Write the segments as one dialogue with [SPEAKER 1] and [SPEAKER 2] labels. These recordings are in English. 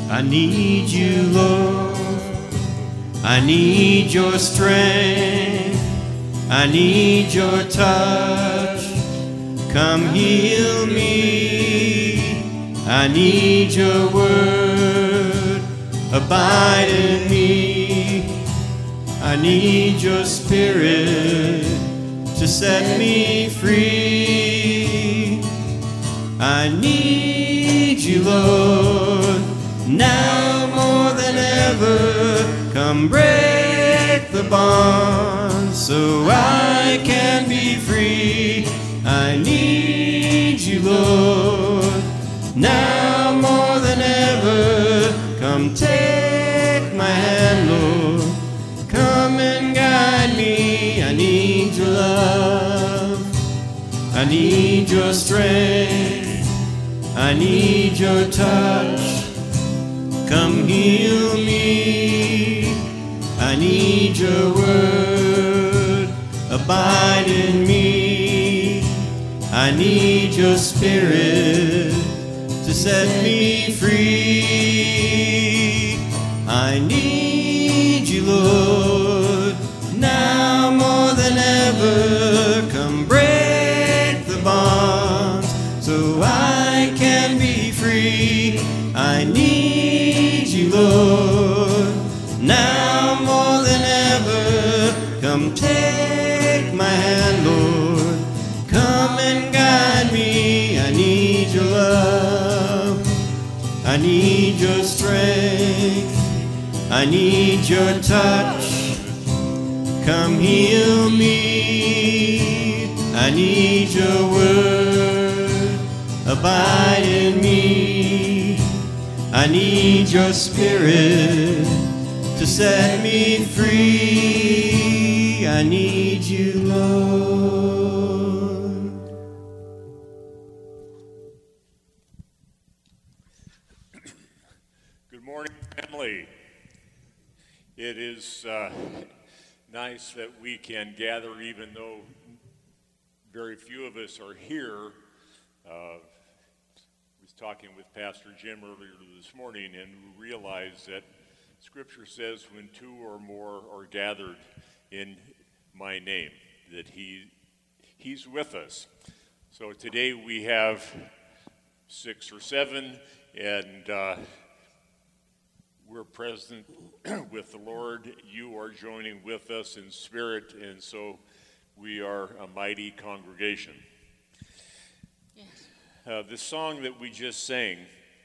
[SPEAKER 1] I need you, Lord. I need your strength. I need your touch. Come heal me. I need your word. Abide in me. I need your spirit to set me free. I need you, Lord, now more than ever. Come break the bonds so I can be free. I need you, Lord, now more than ever. Come take my hand, Lord. Come and guide me. I need your love. I need your strength. I need your touch. Come heal me. I need your word. Abide in me. I need your spirit to set me free. I need you, Lord, now more than ever. Come break the bonds so I can be free. I need you, Lord, now more than ever. Come take my hand, Lord. Come and guide me. I need your love. I need your strength. I need your touch. Come heal me. I need your word. Abide in me. I need your spirit to set me free. I need you, Lord.
[SPEAKER 2] Good morning, family. It is nice that we can gather, even though very few of us are here. I was talking with Pastor Jim earlier this morning, and we realized that Scripture says when two or more are gathered in my name, that He's with us. So today we have 6 or 7, and we're present with the Lord. You are joining with us in spirit, and so we are a mighty congregation.
[SPEAKER 3] Yes.
[SPEAKER 2] The song that we just sang,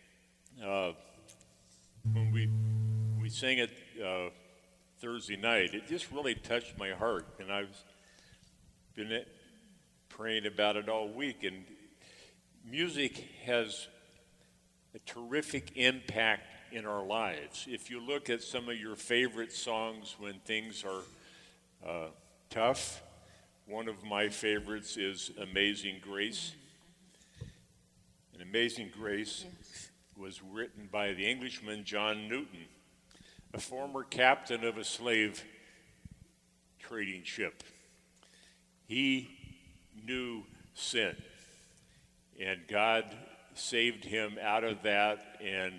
[SPEAKER 2] when we sang it Thursday night, it just really touched my heart, and I've been praying about it all week. And music has a terrific impact in our lives. If you look at some of your favorite songs when things are tough, one of my favorites is Amazing Grace. And Amazing Grace was written by the Englishman John Newton, a former captain of a slave trading ship. He knew sin, and God saved him out of that, and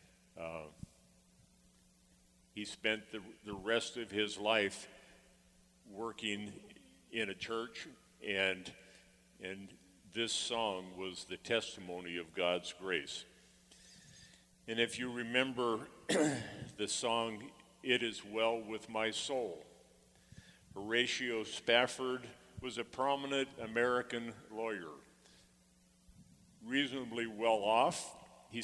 [SPEAKER 2] he spent the rest of his life working in a church, and this song was the testimony of God's grace. And if you remember the song, It Is Well With My Soul, Horatio Spafford was a prominent American lawyer, reasonably well off. He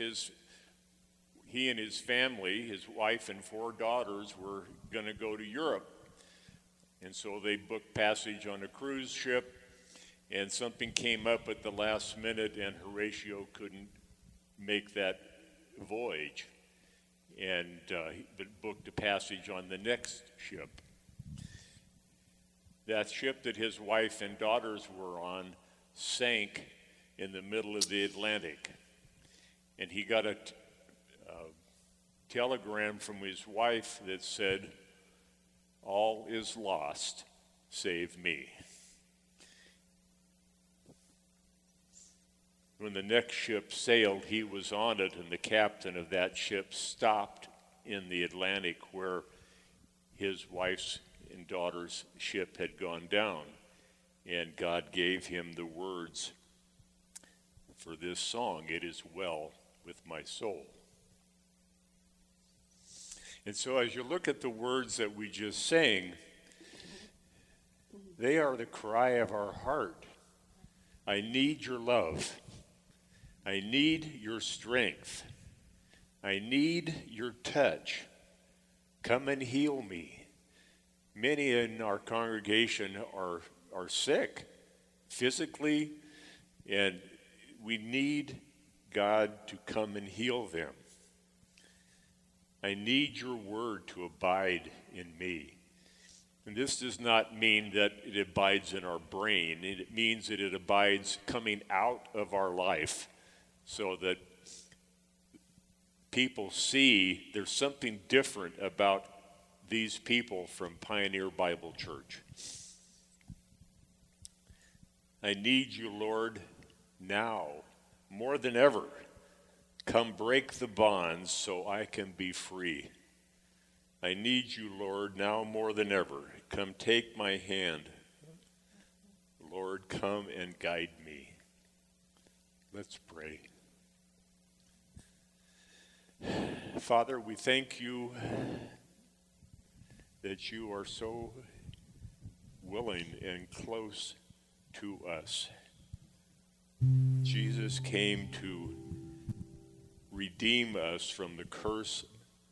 [SPEAKER 2] and his family, his wife and 4 daughters, were going to go to Europe. And so they booked passage on a cruise ship, and something came up at the last minute, and Horatio couldn't make that voyage, and he booked a passage on the next ship. That ship that his wife and daughters were on sank in the middle of the Atlantic, and he got a telegram from his wife that said, "All is lost, save me." When the next ship sailed, he was on it, and the captain of that ship stopped in the Atlantic where his wife's and daughter's ship had gone down. And God gave him the words for this song, "It is well with my soul." And so as you look at the words that we just sang, they are the cry of our heart. I need your love. I need your strength. I need your touch. Come and heal me. Many in our congregation are sick physically, and we need God to come and heal them. I need your word to abide in me. And this does not mean that it abides in our brain. It means that it abides coming out of our life so that people see there's something different about these people from Pioneer Bible Church. I need you, Lord, now, more than ever. Come break the bonds so I can be free. I need you, Lord, now more than ever. Come take my hand. Lord, come and guide me. Let's pray. Father, we thank you that you are so willing and close to us. Jesus came to redeem us from the curse,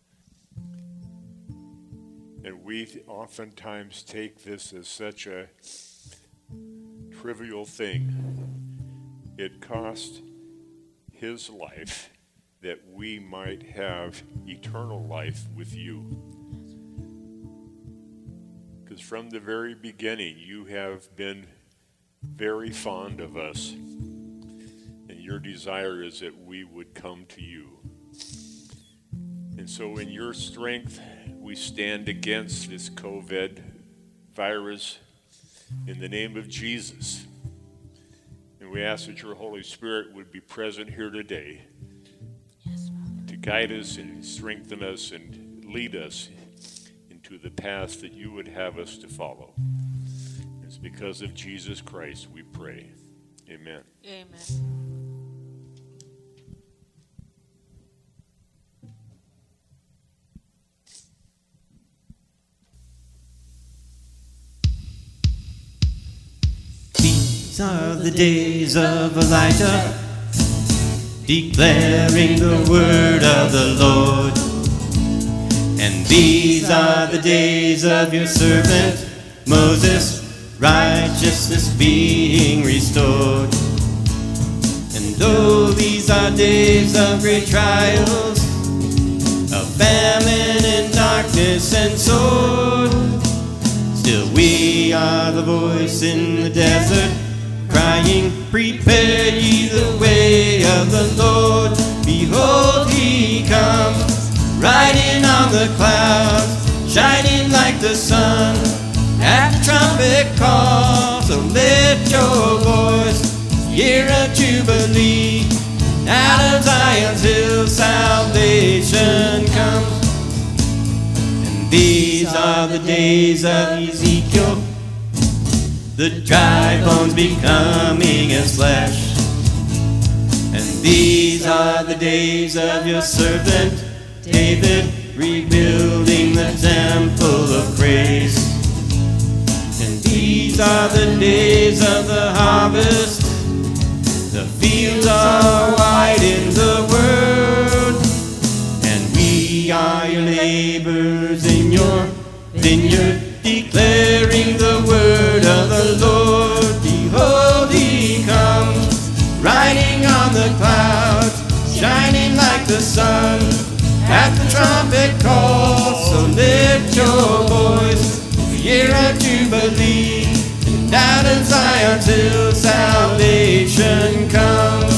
[SPEAKER 2] and we oftentimes take this as such a trivial thing. It cost his life that we might have eternal life with you. Because from the very beginning, you have been very fond of us, and your desire is that we would come to you. And so in your strength, we stand against this COVID virus in the name of Jesus. And we ask that your Holy Spirit would be present here today to guide us and strengthen us and lead us into the path that you would have us to follow. It's because of Jesus Christ we pray. Amen.
[SPEAKER 3] Amen.
[SPEAKER 1] These are the days of Elijah, declaring the word of the Lord. And these are the days of your servant Moses, righteousness being restored. And though these are days of great trials, of famine and darkness and sword, still we are the voice in the desert, crying, prepare ye the way of the Lord. Behold, he comes, riding on the clouds, shining like the sun. At the trumpet call, so lift your voice, hear a jubilee. Out of Zion's hill, salvation comes. And these are the days of Ezekiel, the dry bones becoming as flesh. And these are the days of your servant David, rebuilding the temple of praise. And these are the days of the harvest, the fields are white in the world, and we are your laborers in your vineyard, declaring the word of the Lord. Behold, he comes, riding on the clouds, shining like the sun. At the trumpet call, so lift your voice, year of jubilee. And out of Zion till salvation comes.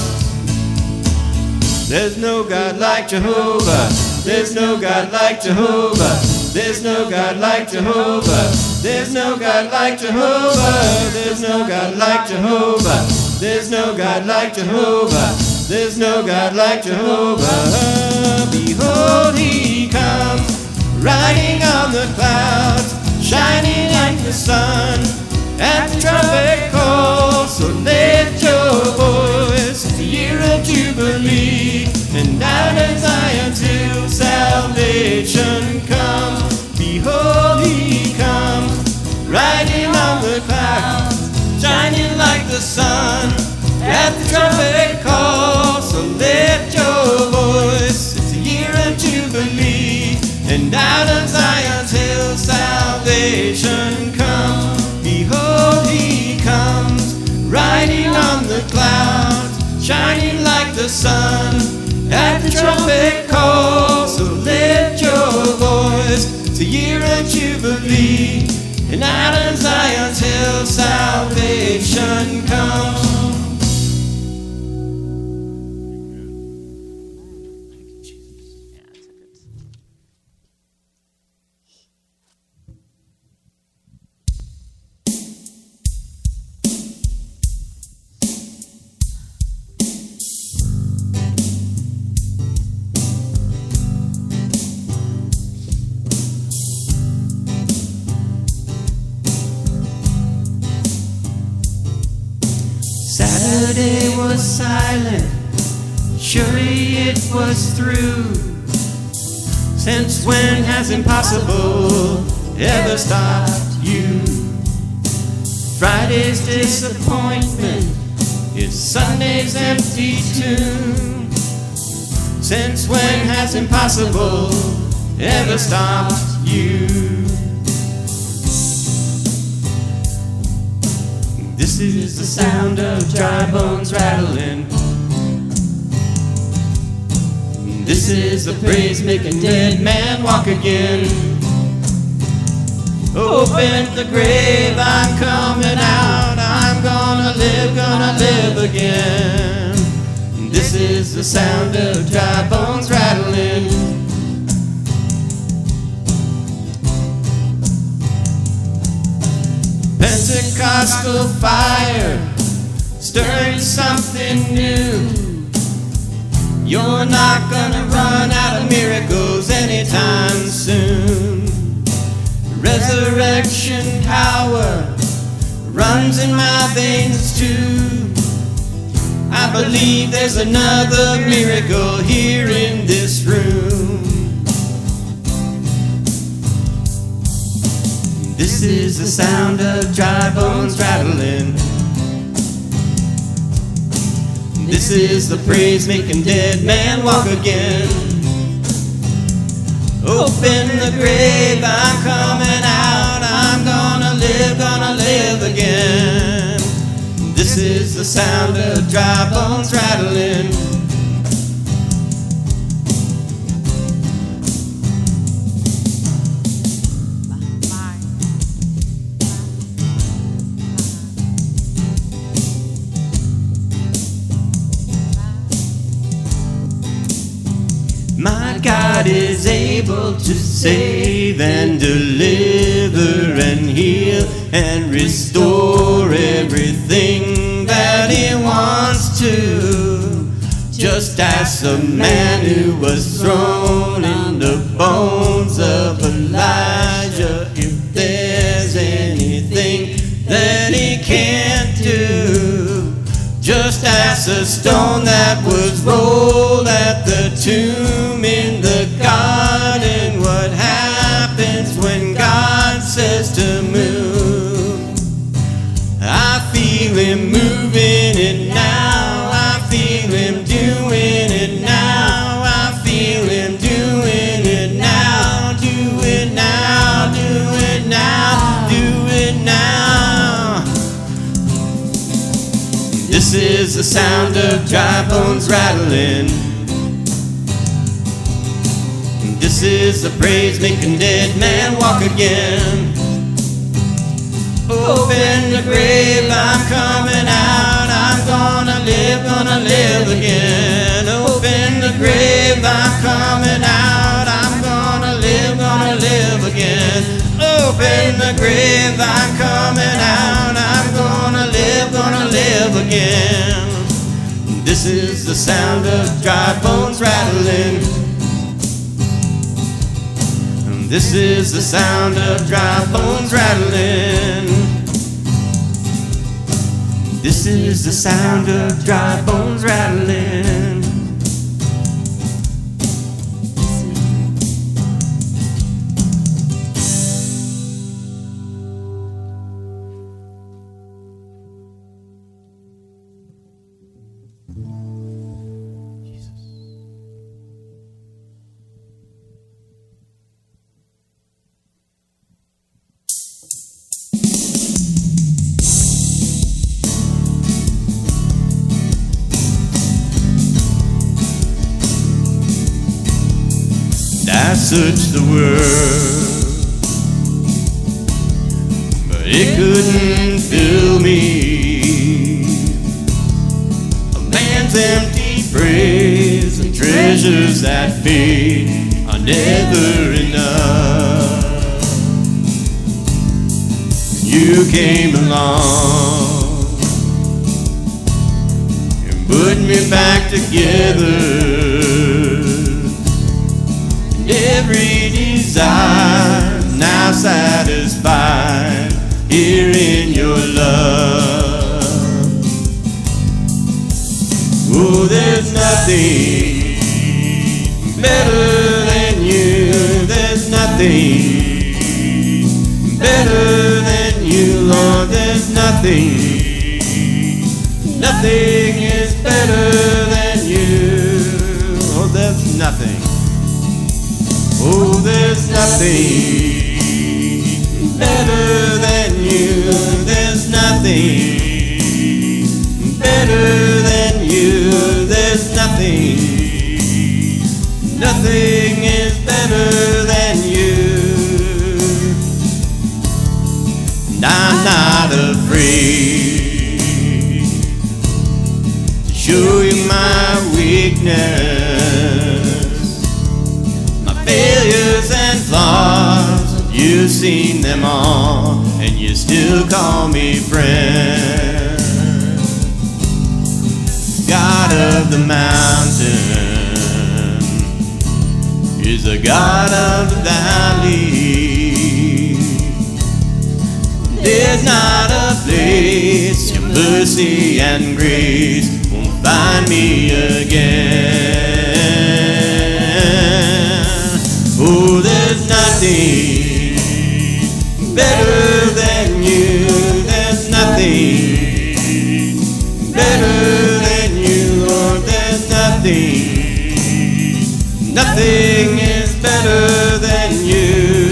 [SPEAKER 1] There's no God like Jehovah. There's no God like Jehovah. There's no God like Jehovah. There's no God like Jehovah. There's no God like Jehovah. There's no God like Jehovah. There's no God like Jehovah. Behold, he comes, riding on the clouds, shining like the sun. At the trumpet call, so lift your voice. It's the year of Jubilee, and out of Zion till salvation comes. Behold, he comes, riding on the clouds, shining like the sun. At the trumpet call, so lift your voice. It's the year of Jubilee, and out of Zion till salvation comes. Behold, he comes, riding on the clouds, shining like the sun. At the trumpet call, so lift your voice. It's the year of Jubilee, and out of Zion till salvation comes. Saturday was silent, surely it was through. Since when has impossible ever stopped you? Friday's disappointment is Sunday's empty tomb. Since when has impossible ever stopped you? This is the sound of dry bones rattling. This is the praise making dead man walk again. Open the grave, I'm coming out. I'm gonna live again. This is the sound of dry bones rattling. Pentecostal fire, stirring something new. You're not gonna run out of miracles anytime soon. Resurrection power runs in my veins too. I believe there's another miracle here in this room. This is the sound of dry bones rattling. This is the praise making dead man walk again. Open the grave, I'm coming out. I'm gonna live again. This is the sound of dry bones rattling. My God is able to save and deliver and heal and restore everything that He wants to. Just ask the man who was thrown in the bones of Elijah if there's anything that he can't do. Just ask the stone that was rolled at the tomb in the garden what happens when God says to move. I feel Him moving it now. I feel Him doing it now. I feel Him doing it now. Do it now. Do it now. Do it now. This is the sound of dry bones rattling. This is the praise making dead man walk again. Open the grave, I'm coming out. I'm gonna live again. Open the grave, I'm coming out. I'm gonna live again. Open the grave, I'm coming out. I'm gonna live again. again. This is the sound of dry bones rattling. This is the sound of dry bones rattling. This is the sound of dry bones rattling. I searched the world, but it couldn't fill me. A man's empty praise and treasures that fade are never enough. You came along and put me back together. Every desire now satisfied here in your love. Oh, there's nothing better than you. There's nothing better than you, Lord. There's nothing is better than you. Oh, there's nothing. Oh, there's nothing better than you. There's nothing better than you. There's nothing is better than you. And I'm not afraid to show you my weakness, failures and flaws. You've seen them all, and you still call me friend. God of the mountain is the God of the valley. There's not a place your mercy and grace won't find me again. Oh, there's nothing better than you. There's nothing better than you, Lord. There's nothing is better than you.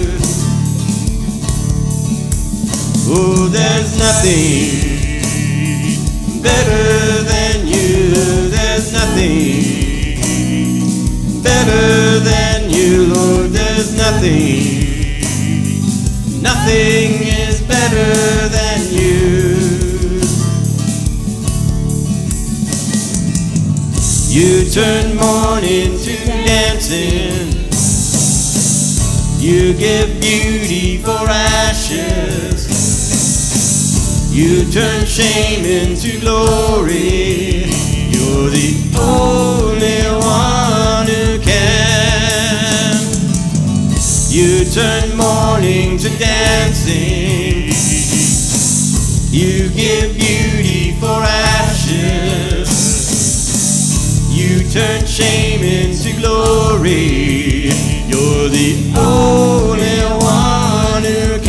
[SPEAKER 1] Oh, there's nothing better than you. There's nothing better than you, Lord. There's nothing is better than you. You turn mourning to dancing. You give beauty for ashes. You turn shame into glory. You're the only one who can. You turn mourning to dancing. You give beauty for ashes. You turn shame into glory. You're the only one who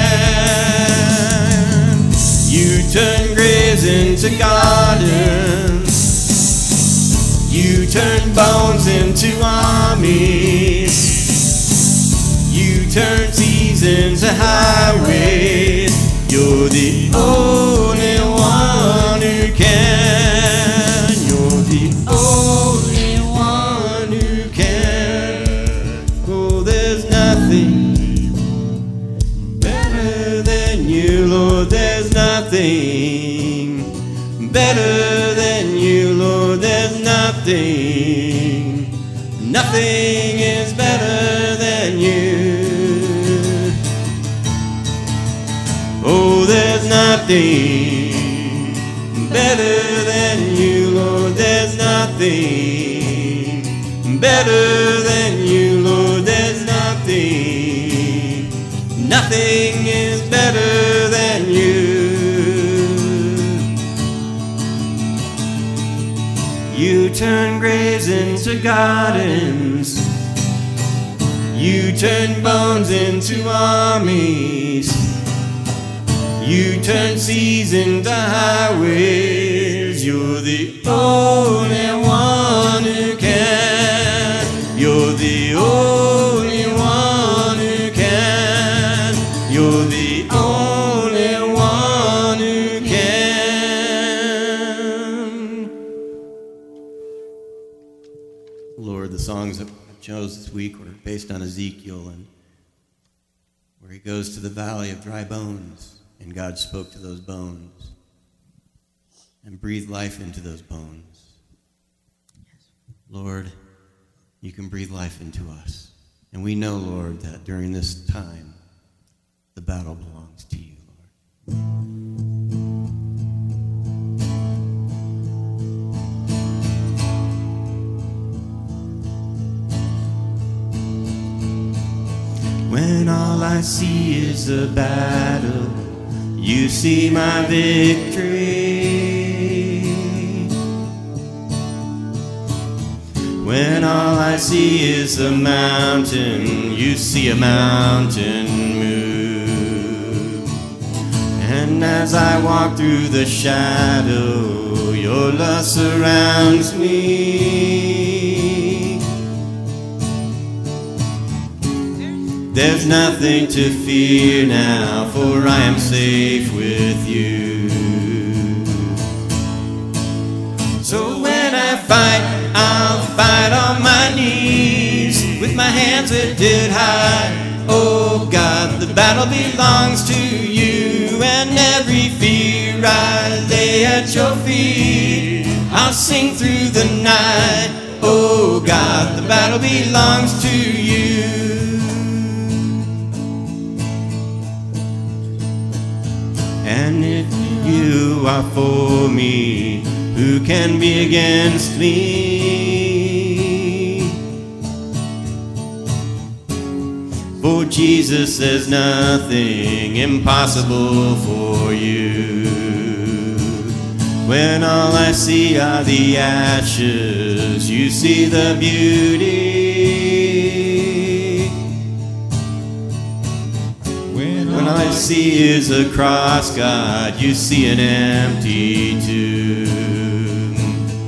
[SPEAKER 1] can. You turn graves into gardens. You turn bones into armies. You turn seas into highways. You're the only one who can. You're the only one who can. Oh, there's nothing better than you, Lord. There's nothing better than you, Lord. There's nothing is better than you. Oh, there's nothing better better than you, Lord. There's nothing better than you, Lord. There's nothing. Nothing is better than you. You turn graves into gardens. You turn bones into armies. You turn seas into highways. You're the only one who can. You're the only one who can. You're the only one who can. Lord, the songs that I chose this week were based on Ezekiel, and where he goes to the valley of dry bones. And God spoke to those bones and breathed life into those bones. Lord, you can breathe life into us. And we know, Lord, that during this time, the battle belongs to you, Lord. When all I see is a battle, you see my victory. When all I see is a mountain, you see a mountain move. And as I walk through the shadow, your love surrounds me. There's nothing to fear now, for I am safe with you. So when I fight, I'll fight on my knees, with my hands lifted high. Oh God, the battle belongs to you, and every fear I lay at your feet. I'll sing through the night. Oh God, the battle belongs to you. And if you are for me, who can be against me? For Jesus, there's nothing impossible for you. When all I see are the ashes, you see the beauty. When all I see is a cross, God, you see an empty tomb.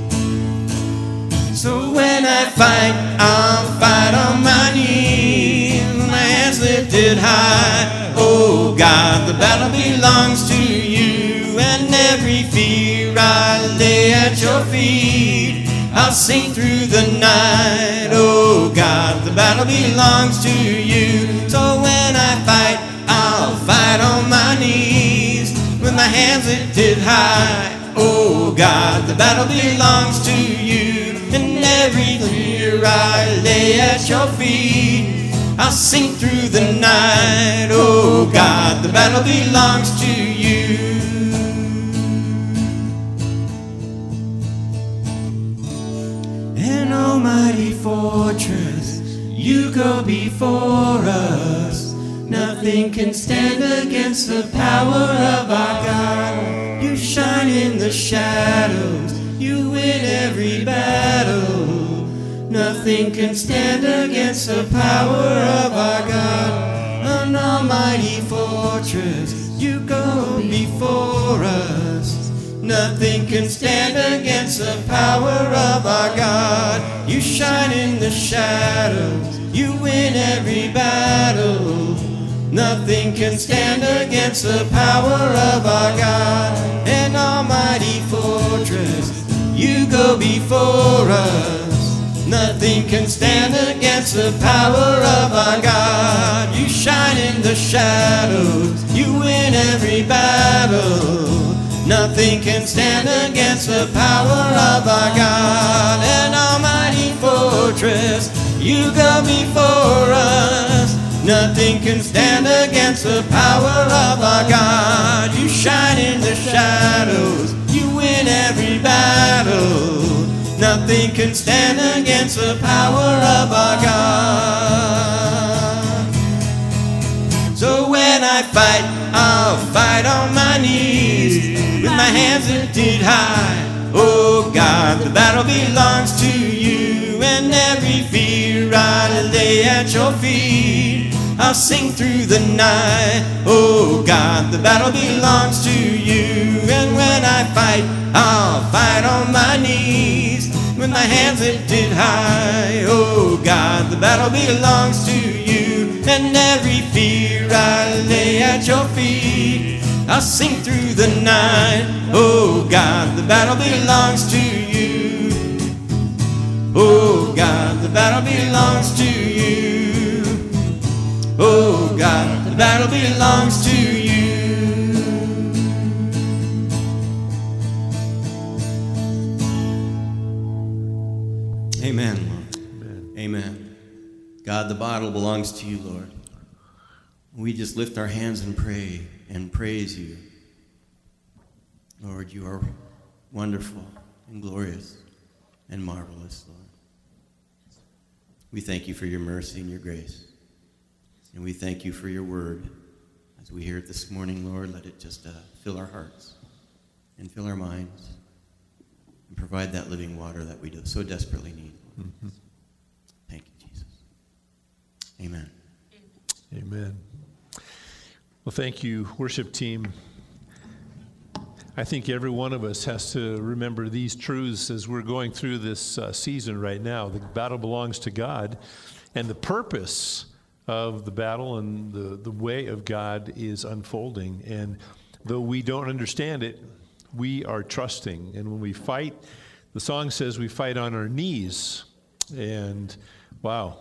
[SPEAKER 1] So when I fight, I'll fight on my knees, my hands lifted high. Oh God, the battle belongs to you, and every fear I lay at your feet. I'll sing through the night. Oh God, the battle belongs to you. So when I fight, I'll fight on my knees, with my hands lifted high. Oh God, the battle belongs to you, and every fear I lay at your feet. I'll sing through the night. Oh God, the battle belongs to you. An almighty fortress, you go before us. Nothing can stand against the power of our God. You shine in the shadows, you win every battle. Nothing can stand against the power of our God. An almighty fortress, you go before us. Nothing can stand against the power of our God. You shine in the shadows, you win every battle. Nothing can stand against the power of our God. An almighty fortress, you go before us. Nothing can stand against the power of our God. You shine in the shadows, you win every battle. Nothing can stand against the power of our God. An almighty fortress, you go before us. Nothing can stand against the power of our God. You shine in the shadows, you win every battle. Nothing can stand against the power of our God. So when I fight, I'll fight on my knees, with my hands lifted high. Oh God, the battle belongs to you, and every fear I lay at your feet. I'll sing through the night. Oh God, the battle belongs to you, and when I fight, I'll fight on my knees, with my hands lifted high. Oh God, the battle belongs to you, and every fear I lay at your feet. I'll sing through the night. Oh God, the battle belongs to you. Oh God, the battle belongs to you. Oh God, the battle belongs to you. Amen, Lord. Amen. God, the battle belongs to you, Lord. We just lift our hands and pray and praise you. Lord, you are wonderful and glorious and marvelous, Lord. We thank you for your mercy and your grace. And we thank you for your word. As we hear it this morning, Lord, let it just fill our hearts and fill our minds and provide that living water that we so desperately need. Mm-hmm. Thank you, Jesus. Amen.
[SPEAKER 4] Amen. Well, thank you, worship team. I think every one of us has to remember these truths as we're going through this season right now. The battle belongs to God, and the purpose of the battle and the way of God is unfolding. And though we don't understand it, we are trusting. And when we fight, the song says we fight on our knees. And wow.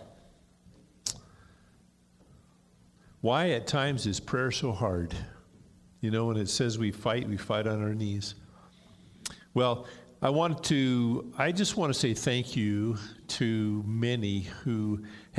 [SPEAKER 4] Why at times is prayer so hard? You know, when it says we fight on our knees. Well, I just want to say thank you to many who